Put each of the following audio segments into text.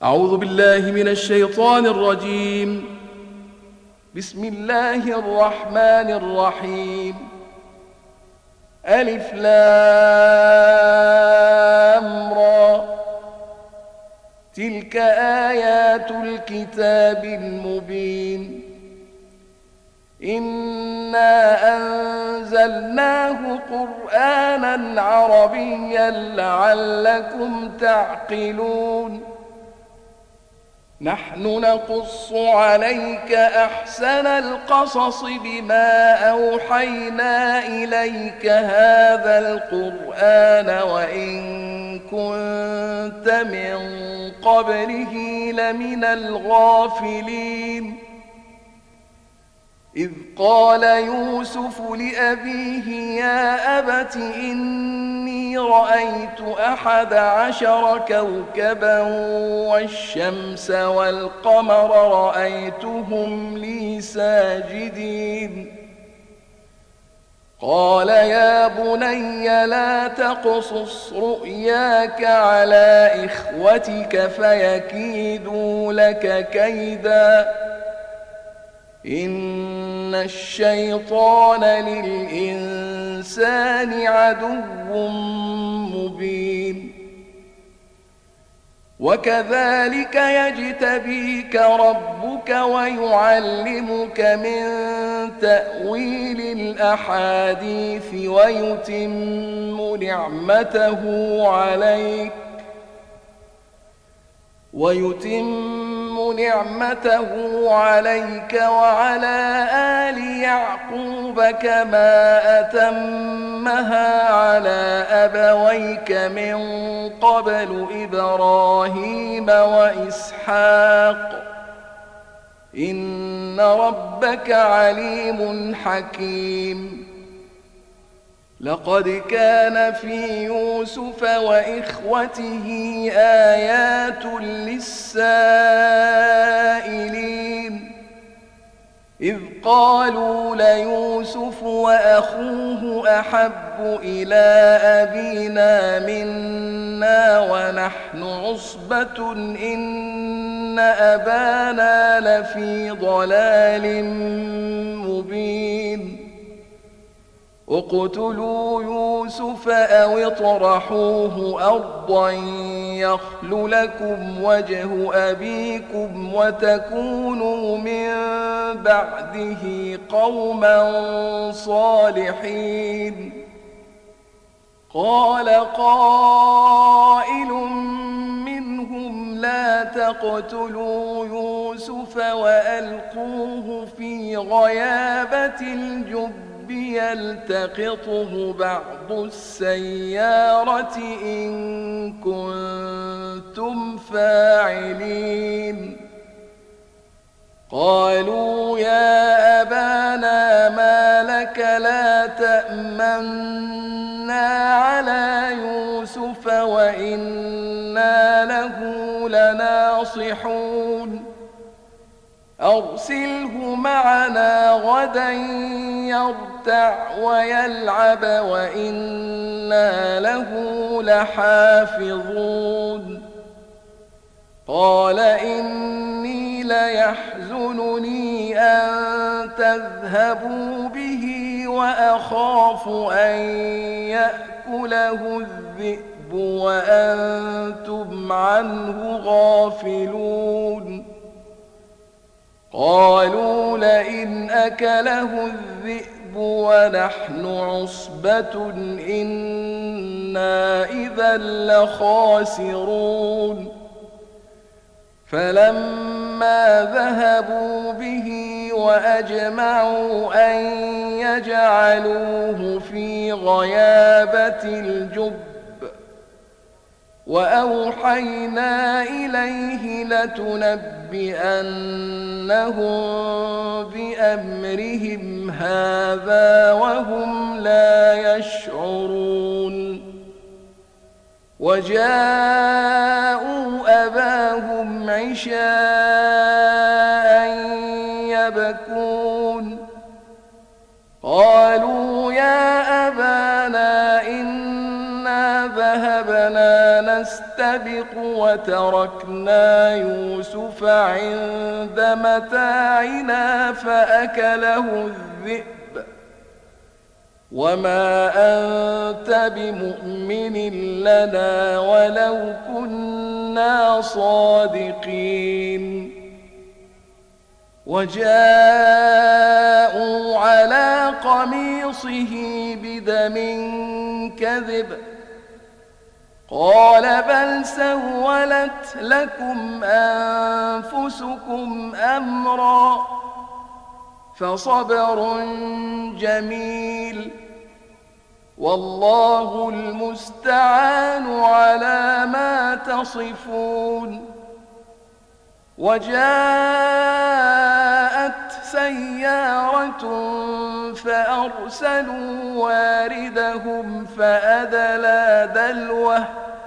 أعوذ بالله من الشيطان الرجيم. بسم الله الرحمن الرحيم. ألف لام را، تلك آيات الكتاب المبين. إنا أنزلناه قرآنا عربيا لعلكم تعقلون. نحن نقص عليك أحسن القصص بما أوحينا إليك هذا القرآن وإن كنت من قبله لمن الغافلين. إذ قال يوسف لأبيه يا أبت إني رأيت 11 كوكبا والشمس والقمر رأيتهم لي ساجدين. قال يا بني لا تقصص رؤياك على إخوتك فيكيدوا لك كيدا إن الشيطان للإنسان عدو مبين. وكذلك يجتبيك ربك ويعلمك من تأويل الأحاديث ويتم نعمته عليك وعلى آل يعقوب كما أتمها على أبويك من قبل إبراهيم وإسحاق إن ربك عليم حكيم. لقد كان في يوسف وإخوته آيات للسائلين إذ قالوا ليوسف وأخوه أحب إلى أبينا منا ونحن عصبة إن أبانا لفي ضلال مبين. اقتلوا يوسف أو اطرحوه أرضا يخل لكم وجه أبيكم وتكونوا من بعده قوما صالحين. قال قائل منهم لا تقتلوا يوسف وألقوه في غيابة الجب يلتقطه بعض السيارة إن كنتم فاعلين. قالوا يا أبانا ما لك لا تأمنا على يوسف وإنا له لناصحون. أرسله معنا غدا يرتع ويلعب وإنا له لحافظون. قال إني ليحزنني أن تذهبوا به وأخاف أن يأكله الذئب وأنتم عنه غافلون. قالوا لئن أكله الذئب ونحن عصبة إنا إذا لخاسرون. فلما ذهبوا به وأجمعوا أن يجعلوه في غيابة الجب وأوحينا إليه لتنبئنهم بأمرهم هذا وهم لا يشعرون. وجاءوا أباهم عشاء يبكون. قالوا يا أبانا إنا ذهبنا نستبق نستبق وتركنا يوسف عند متاعنا فأكله الذئب وما أنت بمؤمن لنا ولو كنا صادقين وجاءوا على قميصه بدم كذب قال بل سولت لكم أنفسكم أمرا فصبر جميل والله المستعان على ما تصفون وجاءت سيارة فأرسلوا واردهم فأدلى دلوه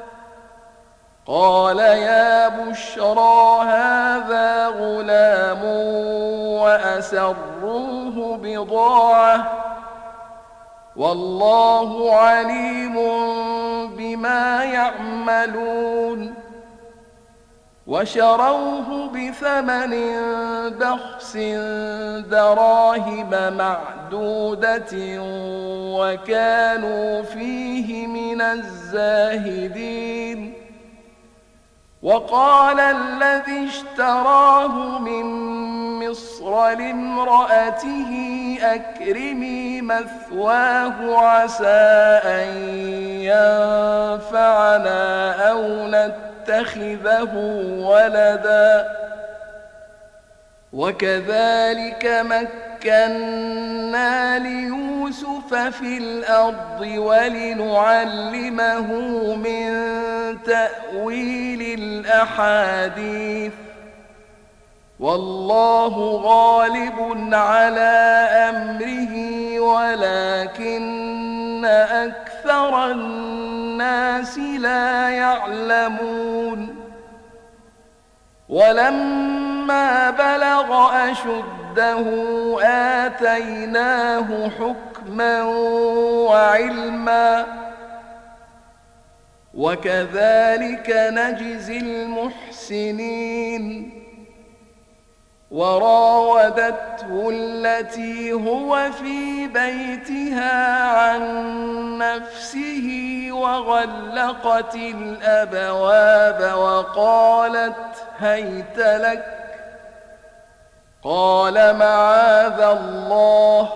قال يا بشرى هذا غلام وأسروه بضاعة والله عليم بما يعملون وشروه بثمن بخس دراهم معدودة وكانوا فيه من الزاهدين وقال الذي اشتراه من مصر لامرأته أكرمي مثواه عسى أن ينفعنا أو نتخذه ولدا وكذلك مكنا ليوسف في الأرض ولنعلمه من تأويل الأحاديث والله غالب على أمره ولكن أكثر الناس لا يعلمون ولما بلغ أشده آتيناه حكما وعلما وكذلك نجزي المحسنين وراودته التي هو في بيتها عن نفسه وغلقت الأبواب وقالت هيت لك قال معاذ الله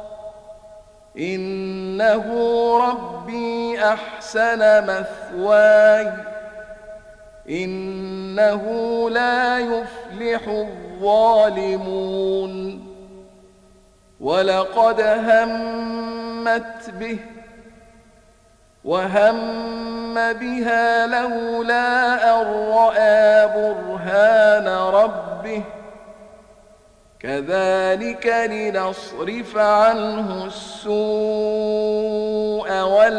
إنه ربي أحسن مثواي إنه لا يفلح الظالمون ولقد همت به وهم بها لولا أن رأى برهان ربه كذلك لنصرف عنه السوء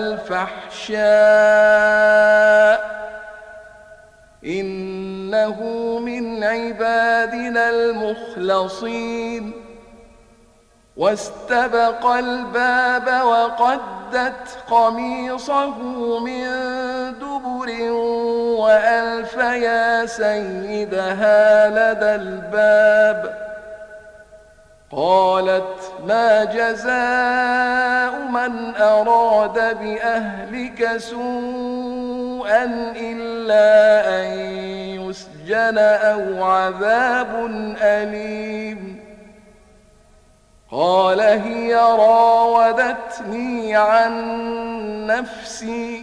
والفحشاء إنه من عبادنا المخلصين واستبق الباب وقدت قميصه من دبر وألف يا سيدها لدى الباب قالت ما جزاء من أراد بأهلك سوءا إلا أن يسجن أو عذاب أليم قال هي راودتني عن نفسي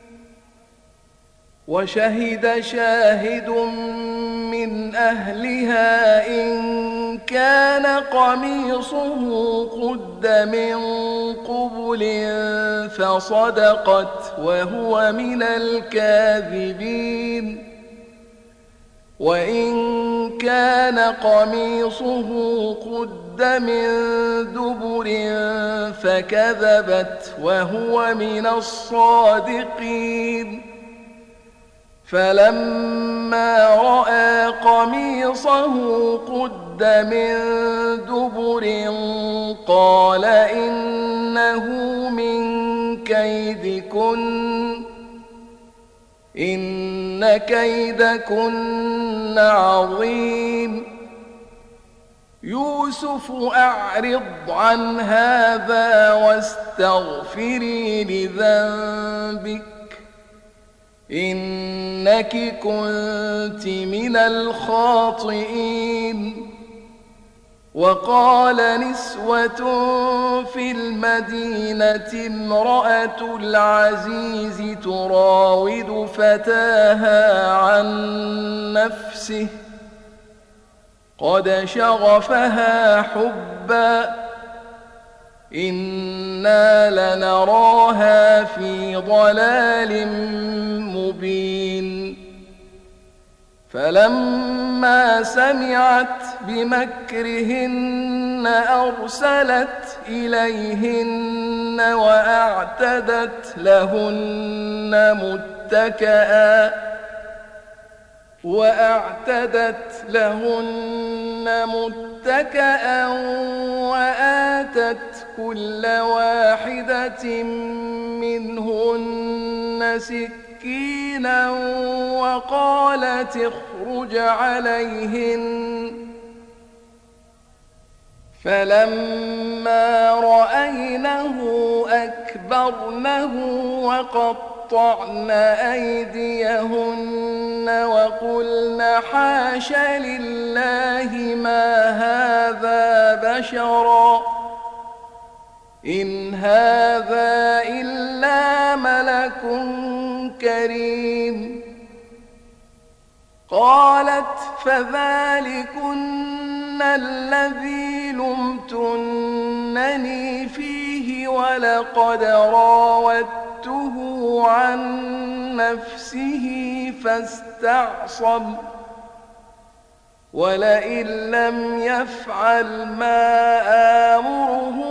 وشهد شاهد من أهلها إن كان قميصه قد من قبل فصدقت وهو من الكاذبين وإن كان قميصه قد من دبر فكذبت وهو من الصادقين فلما رأى قميصه قد من دبر قال إنه من كيدكن إن إن كيدكن عظيم. يوسف أعرض عن هذا واستغفري لذنبك إنك كنت من الخاطئين. وقال نسوة في المدينة امرأة العزيز تراود فتاها عن نفسه قد شغفها حبا إنا لنراها في ضلال مبين. فلما سمعت بمكرهن أرسلت إليهن وأعتدت لهن متكأ وآتت كل واحدة منهن سكينا وقالت اخرج عليهن. فلما رأينه أكبرنه وقطعن أيديهن وقلن حاش لله ما هذا بشرا إن هذا إلا ملك كريم. قالت فذلكن الذي لمتنني فيه ولقد راودته عن نفسه فاستعصم ولئن لم يفعل ما آمره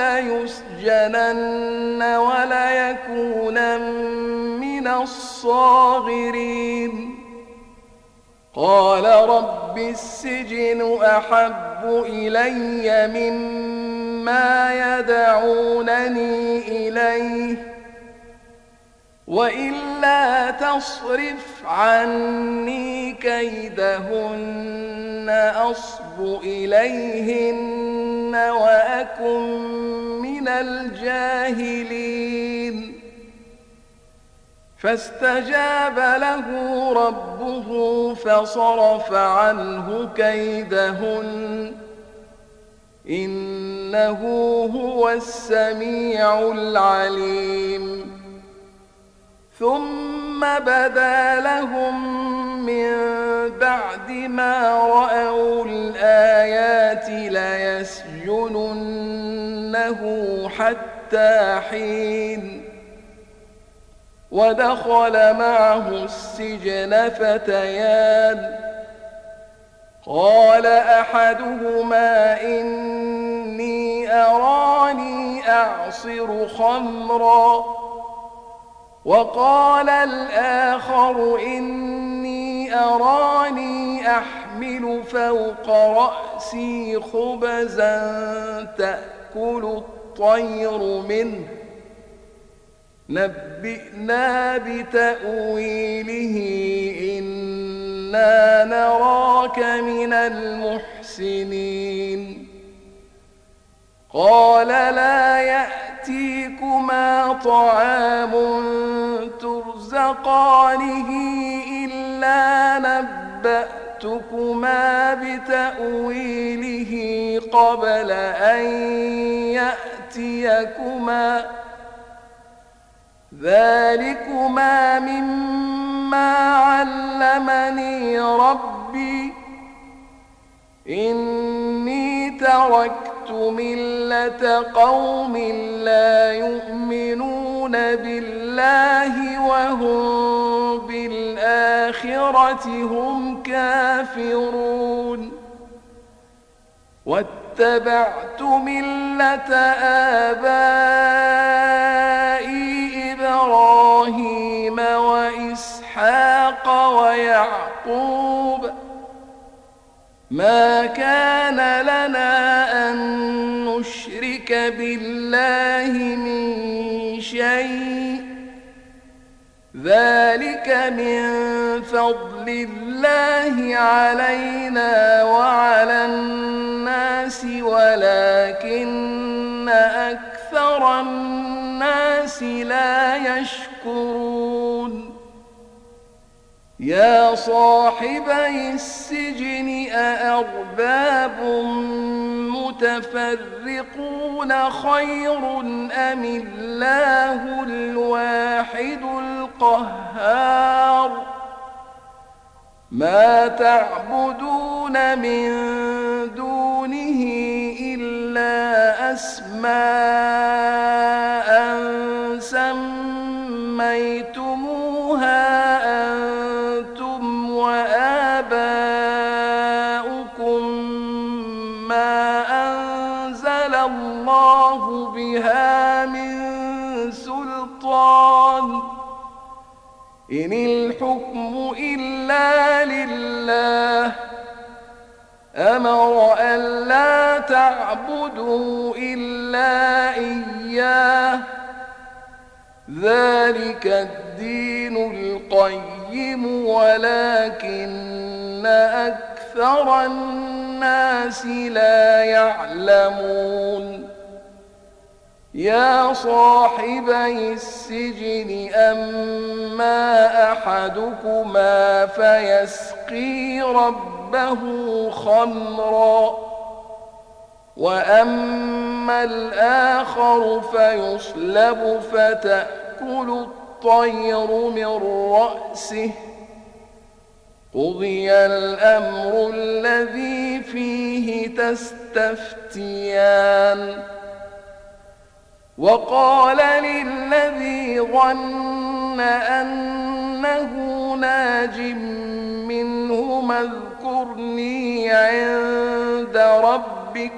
ليسجنن وليكونن من الصاغرين. قال رب السجن أحب إلي مما يدعونني إليه وإلا تصرف عني كيدهن أصب إليهن وأكن من الجاهلين. فاستجاب له ربه فصرف عنه كيدهن إنه هو السميع العليم. ثم بدا لهم من بعد ما رأوا الآيات ليسجننه حتى حين. ودخل معه السجن فتيان قال أحدهما إني أراني أعصر خمرا وقال الآخر إني أراني أحمل فوق رأسي خبزا تأكل الطير منه نبئنا بتأويله إنا نراك من المحسنين. قال لا يأتيكما طعام ترزقانه إلا نبأتكما بتأويله قبل أن يأتيكما ذلكما مما علمني ربي إني تركت ملة قوم لا يؤمنون بالله وهم بالآخرة هم كافرون واتبعت ملة آبائي إبراهيم وإسحاق ويعقوب ما كان لنا أن نشرك بالله من شيء ذلك من فضل الله علينا وعلى الناس ولكن أكثر الناس لا يشكرون يا صاحبي السجن أأرباب متفرقون خير أم الله الواحد القهار ما تعبدون من دونه إلا أسماء سميتموها أنتم وآباؤكم ما أنزل الله بها من سلطان إن الحكم إلا لله أمر ألا تعبدوا إلا إياه ذلك الدين القيم ولكن أكثر الناس لا يعلمون يا صاحبي السجن أما أحدكما فيسقي ربه خمرا وأما الآخر فيصلب فتأكل الطير من رأسه قضي الأمر الذي فيه تستفتيان وقال للذي ظن أنه ناج منهما اذكرني عند ربك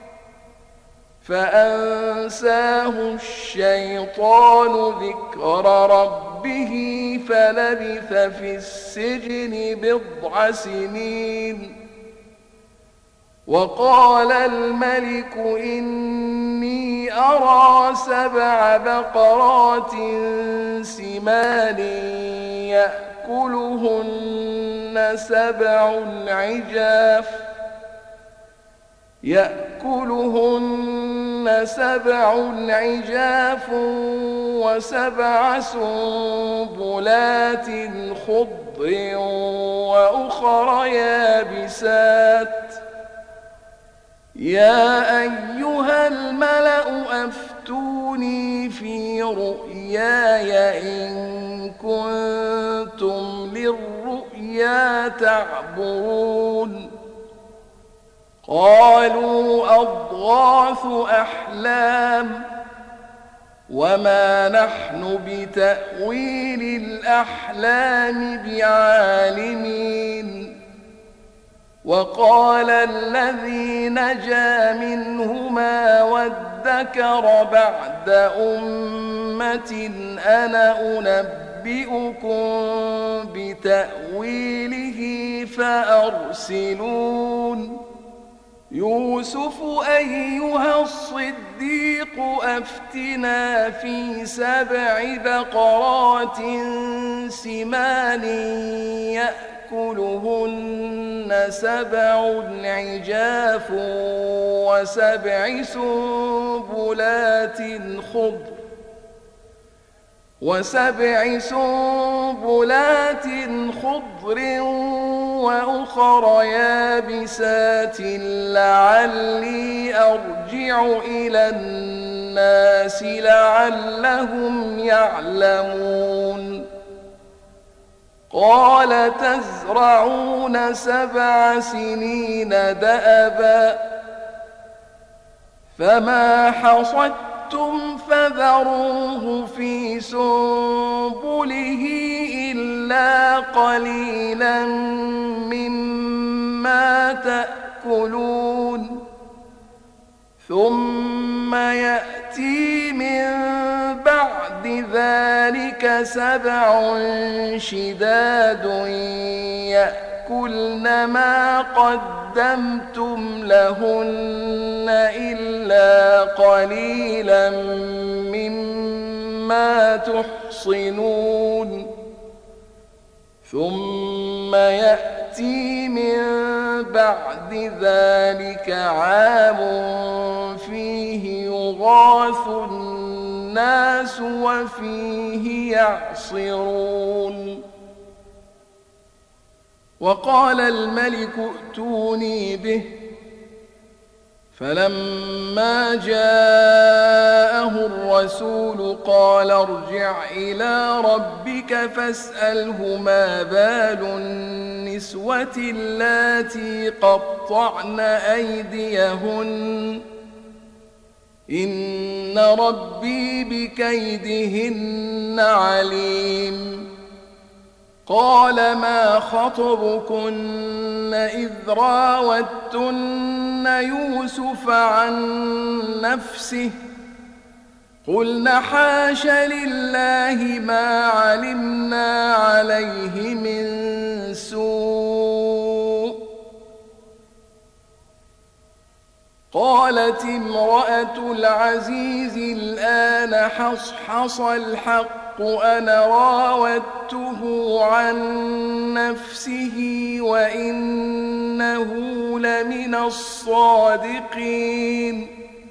فأنساه الشيطان ذكر ربه فلبث في السجن بضع سنين وقال الملك إني أرى 7 بقرات سمان يأكلهن 7 عجاف و7 سنبلات خضر وأخر يابسات يا أيها الملأ أفتوني في رؤياي إن كنتم للرؤيا تعبرون قالوا أضغاث أحلام وما نحن بتأويل الأحلام بعالمين وقال الذي نجا منهما وادكر بعد أمة أنا أنبئكم بتأويله فأرسلون يوسف أيها الصديق أفتنا في 7 بقرات سمان يأكلهن 7 عجاف و7 سنبلات خضر وأخر يابسات لعلي أرجع إلى الناس لعلهم يعلمون قال تزرعون 7 سنين دأبا فما حصدتم فذروه في سنبله إلا قليلا مما تأكلون ثم يأتي من بعد ذلك 7 شداد يأكلن ما قدمتم لهن إلا قليلا مما تحصنون ثم يأتي من بعد ذلك عام فيه يغاث الناس وفيه يعصرون. وقال الملك ائتوني به، فلما جاءه الرسول قال ارجع إلى ربك فاسأله ما بال النسوة اللاتي قطعن أيديهن إن ربي بكيدهن عليم. قال ما خطبكن إذ راوتن يوسف عن نفسه قلن حاش لله ما علمنا عليه من سوء. قالت امرأة العزيز الآن حصحص الحق أنا راودته عن نفسه وإنه لمن الصادقين.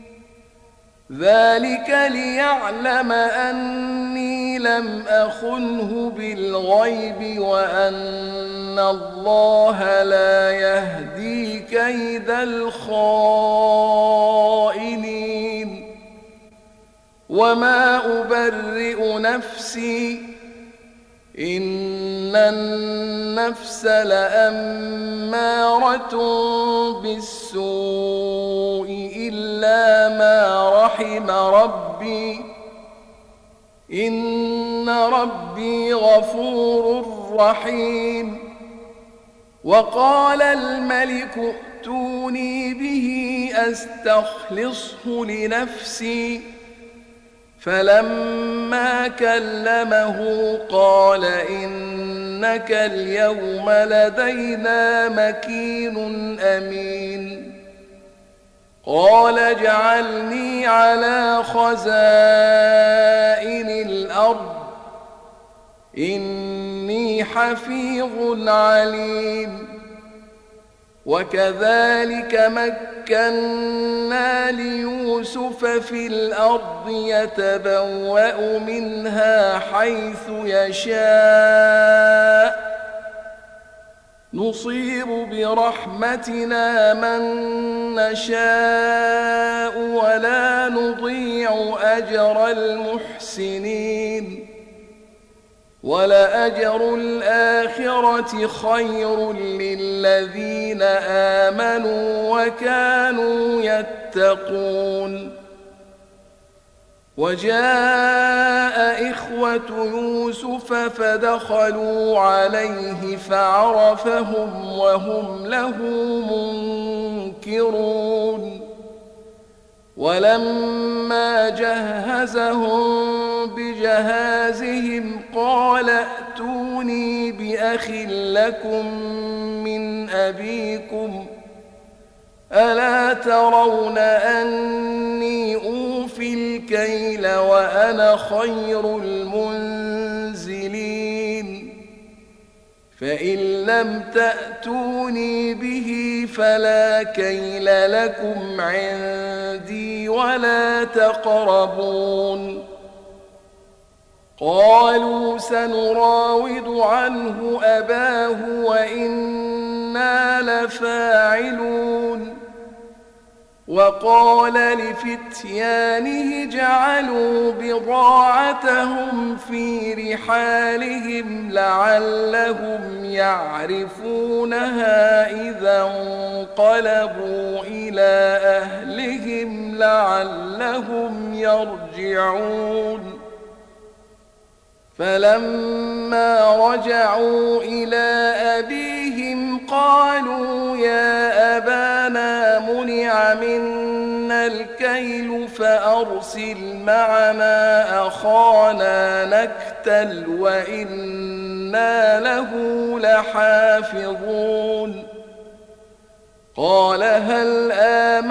ذلك ليعلم أني لم أخنه بالغيب وأن الله لا يهدي كيد الخائنين. وما أبرئ نفسي إن النفس لأمارة بالسوء إلا ما رحم ربي إن ربي غفور رحيم. وقال الملك ائتوني به أستخلصه لنفسي فلما كلمه قال إنك اليوم لدينا مكين أمين. قال اجعلني على خزائن الأرض إني حفيظ عليم. وكذلك مكنا ليوسف في الأرض يتبوأ منها حيث يشاء نصيب برحمتنا من نشاء ولا نضيع أجر المحسنين. ولأجر الآخرة خير للذين آمنوا وكانوا يتقون. وجاء إخوة يوسف فدخلوا عليه فعرفهم وهم له منكرون. ولما جهزهم بجهازهم قال ائتوني بأخ لكم من أبيكم ألا ترون أني أوفي الكيل وأنا خير المنزلين. فإن لم تأتوني به فلا كيل لكم عندي ولا تقربون. قالوا سنراود عنه أباه وإنا لفاعلون. وقال لفتيانه جعلوا بضاعتهم في رحالهم لعلهم يعرفونها إذا انقلبوا إلى أهلهم لعلهم يرجعون. فلما رجعوا إلى أبيهم قالوا يا أبانا منع منا الكيل فأرسل معنا أخانا نكتل وإنا له لحافظون. قال هل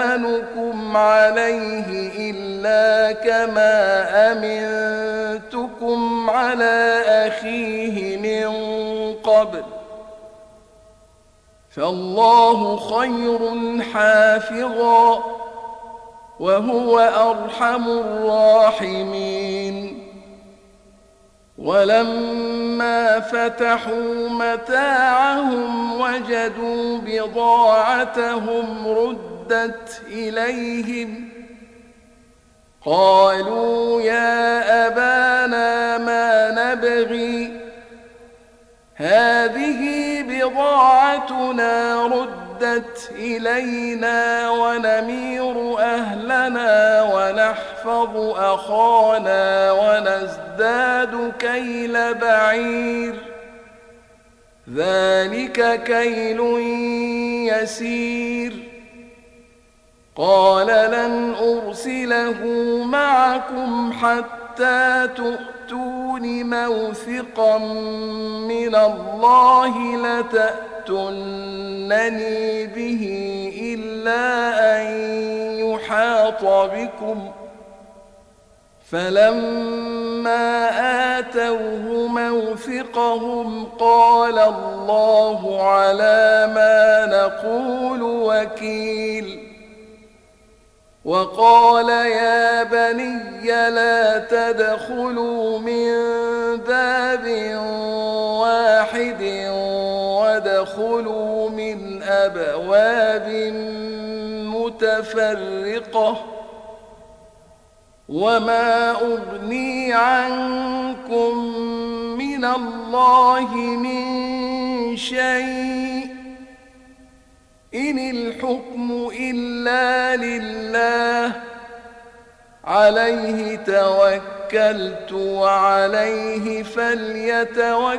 آمنكم عليه إلا كما أمنتكم أحدكم على أخيه من قبل، فالله خير حافظا وهو أرحم الراحمين. ولما فتحوا متاعهم وجدوا بضاعتهم ردت إليهم، قالوا يا أبانا ما نبغي، هذه بضاعتنا ردت إلينا ونمير أهلنا ونحفظ أخانا ونزداد كيل بعير، ذلك كيل يسير. قال لن أرسله معكم حتى تؤتون موثقا من الله لتأتونني به إلا أن يحاط بكم. فلما آتوه موثقهم قال الله على ما نقول وكيل. وقال يا بني لا تدخلوا من باب واحد وادخلوا من أبواب متفرقة، وما أغني عنكم من الله من شيء، إن الحكم إلا لله، عليه توكلت وعليه فليتوكل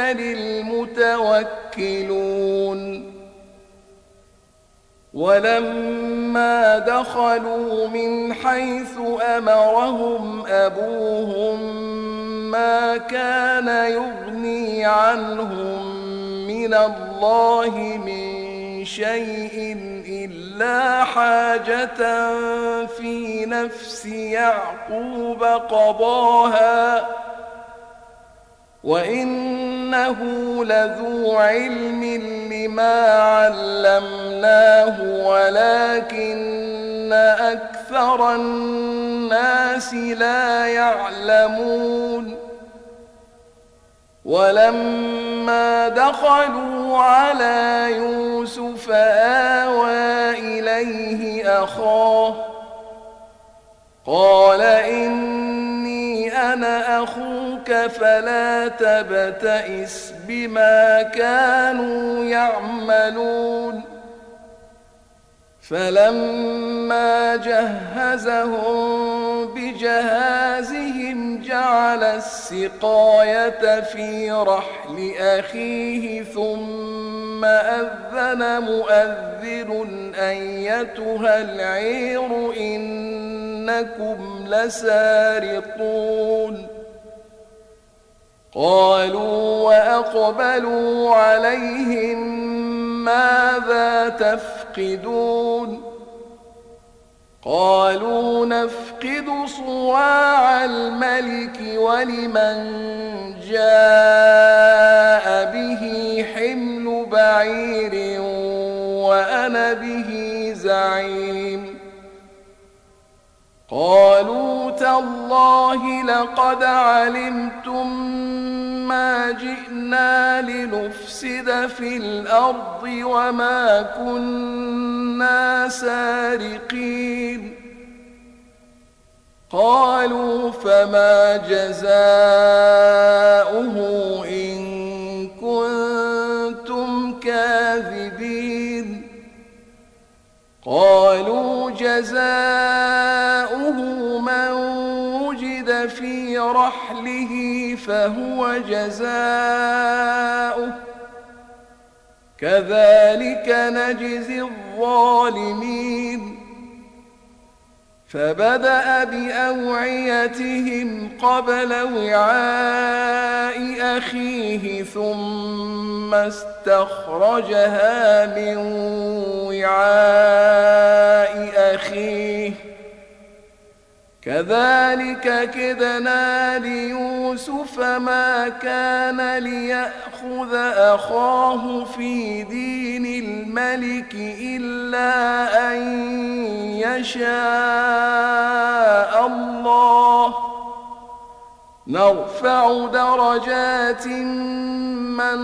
المتوكلون. ولما دخلوا من حيث أمرهم أبوهم ما كان يغني عنهم من الله من شيء إلا حاجة في نفس يعقوب قضاها، وإنه لذو علم لما علمناه ولكن أكثر الناس لا يعلمون. ولما دخلوا على يوسف آوى إليه أخاه قال إني أنا أخوك فلا تبتئس بما كانوا يعملون. فلما جهزهم بجهازهم جعل السقاية في رحل أخيه ثم أذن مؤذن أيتها العير إنكم لسارقون. قالوا وأقبلوا عليهم ماذا تفقدون؟ قالوا نفقد صواع الملك ولمن جاء به حمل بعير وأنا به زعيم. قالوا تالله لقد علمتم ما جئنا لنفسد في الأرض وما كنا سارقين. قالوا فما جزاؤه إن كنتم كاذبين؟ قالوا جزاؤه من وجد في رحله فهو جزاؤه كذلك نجزي الظالمين. فبدأ بأوعيتهم قبل وعاء أخيه ثم استخرجها من وعاء أخيه كذلك كدنا ليوسف ما كان ليأخذ أخاه في دين الملك إلا أن يشاء الله نرفع درجات من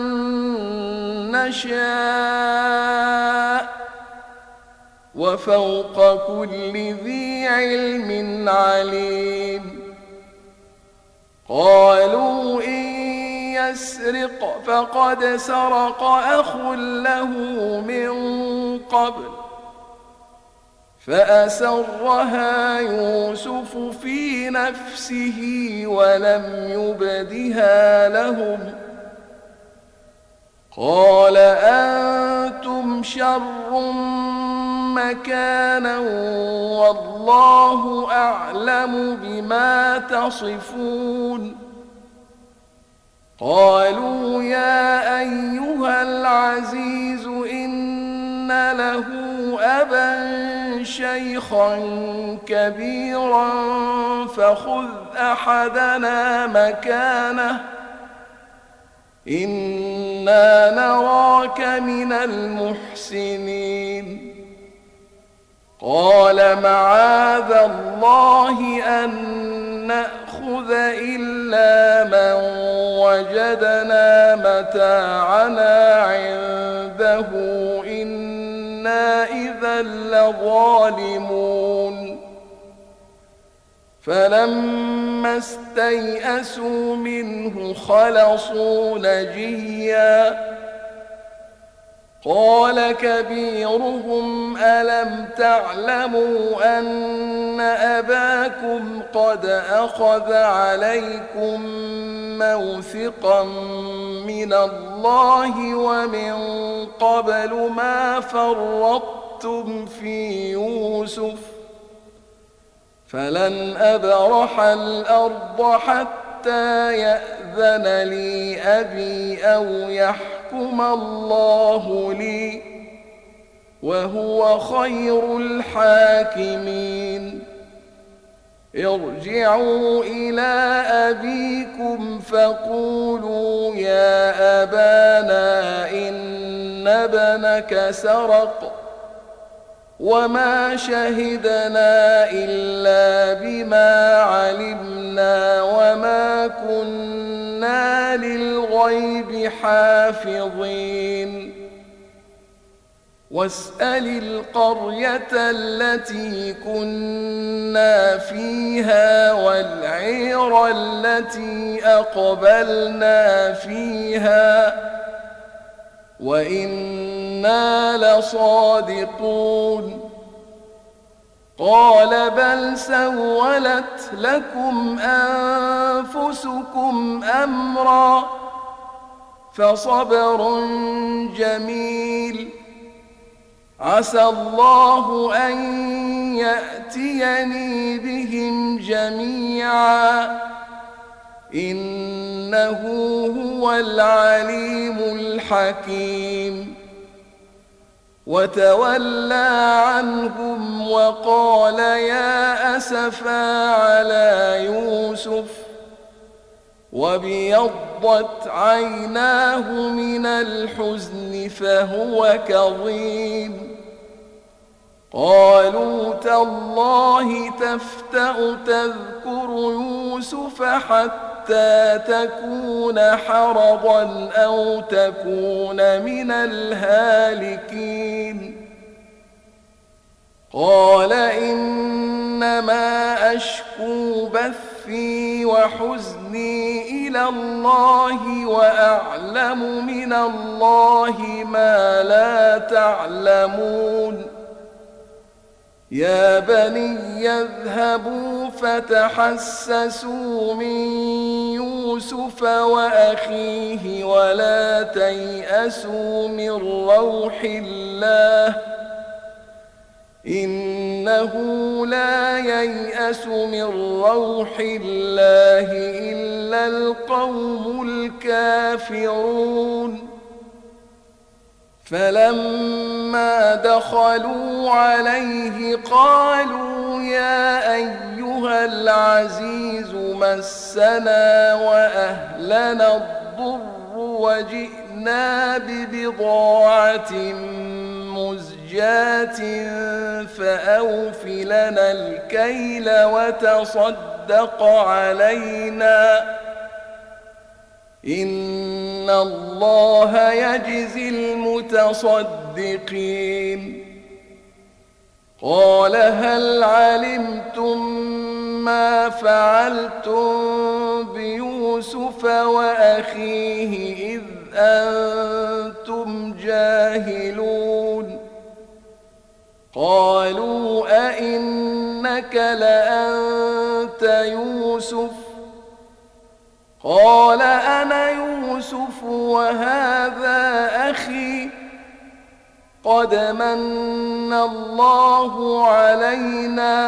نشاء وفوق كل ذي علم عليم قالوا إن يسرق فقد سرق أخ له من قبل فأسرها يوسف في نفسه ولم يبدها لهم قال أنتم شر مكانا والله أعلم بما تصفون قالوا يا أيها العزيز إن له أبا شيخا كبيرا فخذ أحدنا مكانه إنا نراك من المحسنين قال معاذ الله أن نأخذ إلا من وجدنا متاعنا عنده إنا إذا لظالمون فلما استيئسوا منه خلصوا نجيا قال كبيرهم ألم تعلموا أن أباكم قد أخذ عليكم موثقا من الله ومن قبل ما فرطتم في يوسف فلن أبرح الأرض حتى يأذن لي أبي أو يحكم الله لي وهو خير الحاكمين ارجعوا إلى أبيكم فقولوا يا أبانا إن ابنك سرق وما شهدنا إلا بما علمنا وما كنا للغيب حافظين واسأل القرية التي كنا فيها والعير التي أقبلنا فيها وإنا لصادقون قال بل سولت لكم أنفسكم أمرا فصبر جميل عسى الله أن يأتيني بهم جميعا إنه هو العليم الحكيم وتولى عنهم وقال يا أسفا على يوسف وابيضت عيناه من الحزن فهو كظيم قالوا تالله تفتأ تذكر يوسف حتى تكون حرضا أو تكون من الهالكين قال إنما أشكو بثي وحزني إلى الله وأعلم من الله ما لا تعلمون يا بني اذهبوا فتحسسوا من يوسف وأخيه ولا تيأسوا من روح الله إنه لا ييأس من روح الله إلا القوم الكافرون فلما دخلوا عليه قالوا يا أيها أيها العزيز مسنا وأهلنا الضر وجئنا ببضاعة مزجاة فأوف لنا الكيل وتصدق علينا إن الله يجزي المتصدقين قال هل علمتم ما فعلتم بيوسف وأخيه إذ أنتم جاهلون قالوا أئنك لأنت يوسف قال أنا يوسف وهذا أخي قد من الله علينا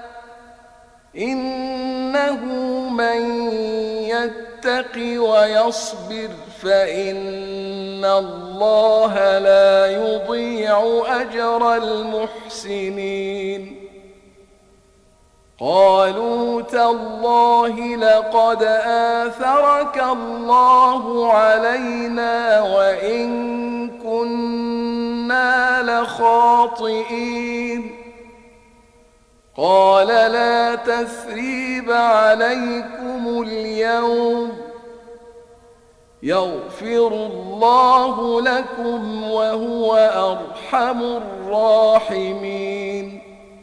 إنه من يتق ويصبر فإن الله لا يضيع أجر المحسنين قالوا تالله لقد آثرك الله علينا وإن كنا لخاطئين قال لا تثريب عليكم اليوم يغفر الله لكم وهو أرحم الراحمين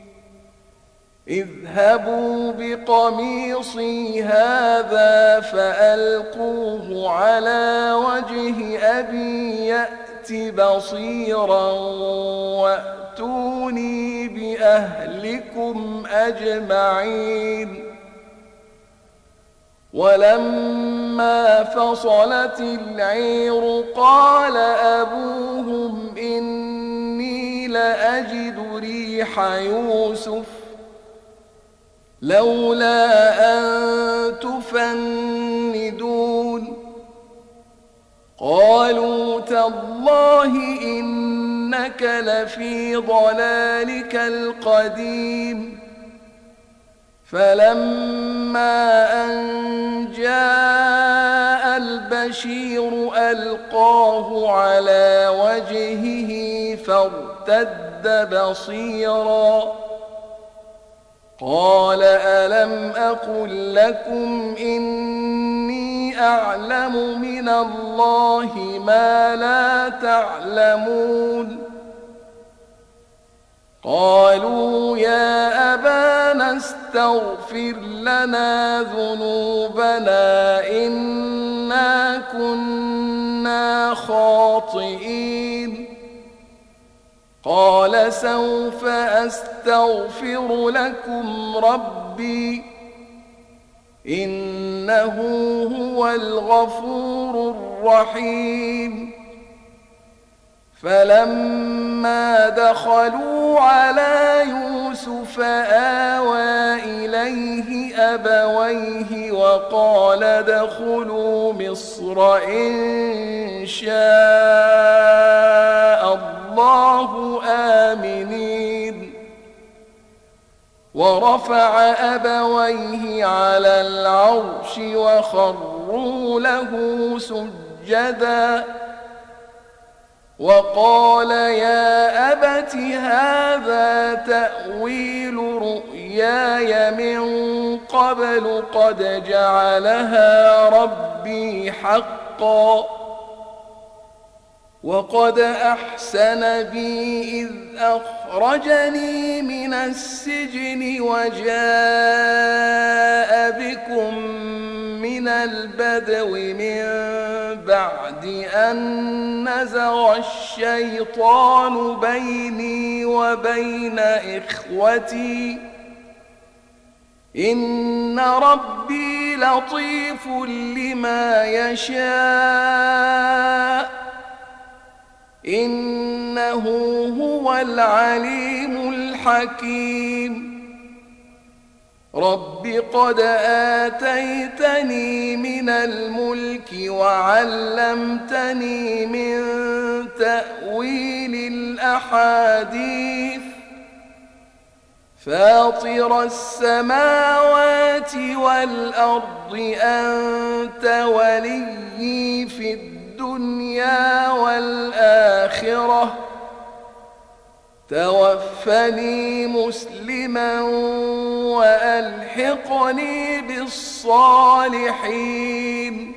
اذهبوا بقميصي هذا فألقوه على وجه أبي يأت بصيرا وأتوني بأهلكم أجمعين ولما فصلت العير قال أبوهم إني لأجد ريح يوسف لولا أن تفندون قالوا تالله إنك لفي ضلالك القديم فلما أن جاء البشير ألقاه على وجهه فارتد بصيراً قال ألم أقل لكم إني أعلم من الله ما لا تعلمون قالوا يا أبانا استغفر لنا ذنوبنا إنا كنا خاطئين قال سوف أستغفر لكم ربي إنه هو الغفور الرحيم فلما دخلوا على يوسف آوى إليه أبويه وقال ادخلوا مصر إن شاء الله آمنين ورفع أبويه على العرش وخروا له سجدا وقال يا أبت هذا تأويل رؤياي من قبل قد جعلها ربي حقا وقد أحسن بي إذ أخرجني من السجن وجاء بكم من البدو من بعد أن نزغ الشيطان بيني وبين إخوتي إن ربي لطيف لما يشاء إنه هو العليم الحكيم رب قد آتيتني من الملك وعلمتني من تأويل الأحاديث فاطر السماوات والأرض أنت وليي في الدنيا والآخرة توفني مسلما وألحقني بالصالحين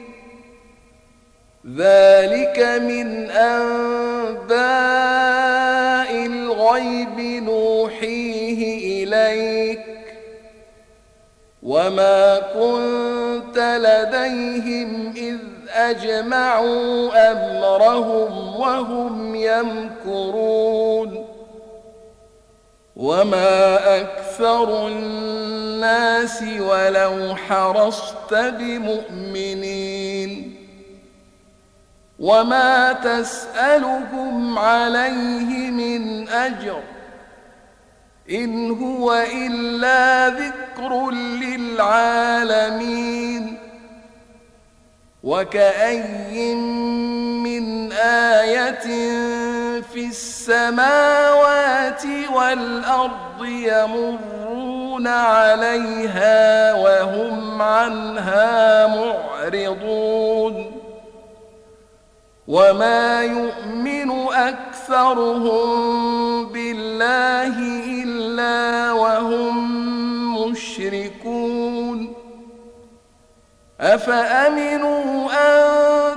ذلك من أنباء الغيب نوحيه إليك وما كنت لديهم إذ أجمعوا أمرهم وهم يمكرون وما أكثر الناس ولو حرصت بمؤمنين وما تسألهم عليه من أجر إن هو إلا ذكر للعالمين وكأي من آية في السماوات والأرض يمرون عليها وهم عنها معرضون وما يؤمن أكثرهم بالله إلا وهم مشركون أفأمنوا أن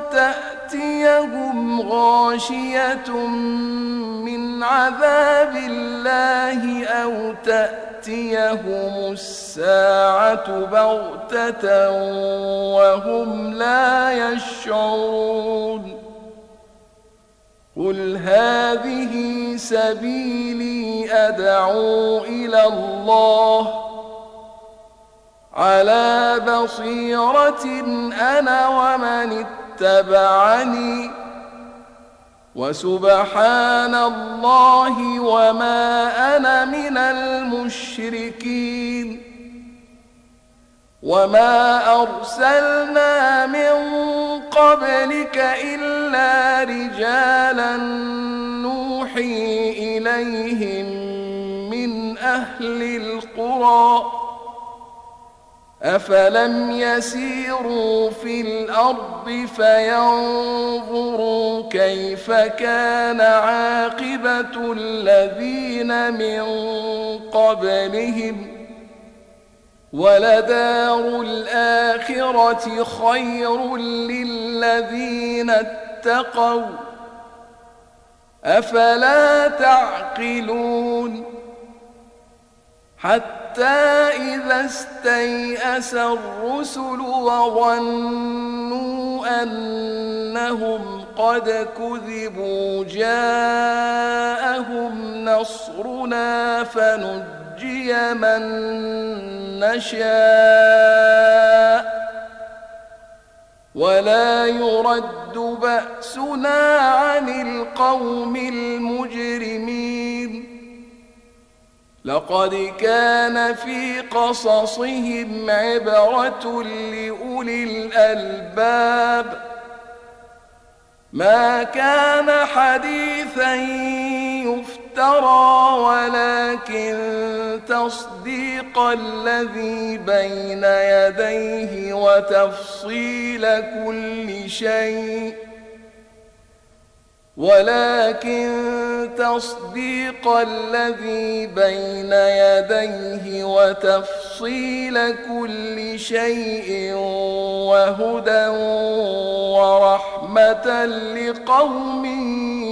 تأتيهم غاشية من عذاب الله أو تأتيهم الساعة بغتة وهم لا يشعرون قل هذه سبيلي أدعو إلى الله على بصيرة أنا ومن اتبعني وسبحان الله وما أنا من المشركين وما أرسلنا من قبلك إلا رجالا نوحي إليهم من أهل القرى أفلم يسيروا في الأرض فينظروا كيف كان عاقبة الذين من قبلهم ولدار الآخرة خير للذين اتقوا أفلا تعقلون حتى إذا استيأس الرسل وظنوا أنهم قد كذبوا جاءهم نصرنا فنجي من نشاء ولا يرد بأسنا عن القوم المجرمين لقد كان في قصصهم عبرة لأولي الألباب ما كان حديثا يفترى ولكن تصديق الذي بين يديه وتفصيل كل شيء وتفصيل كل شيء وهدى ورحمة لقوم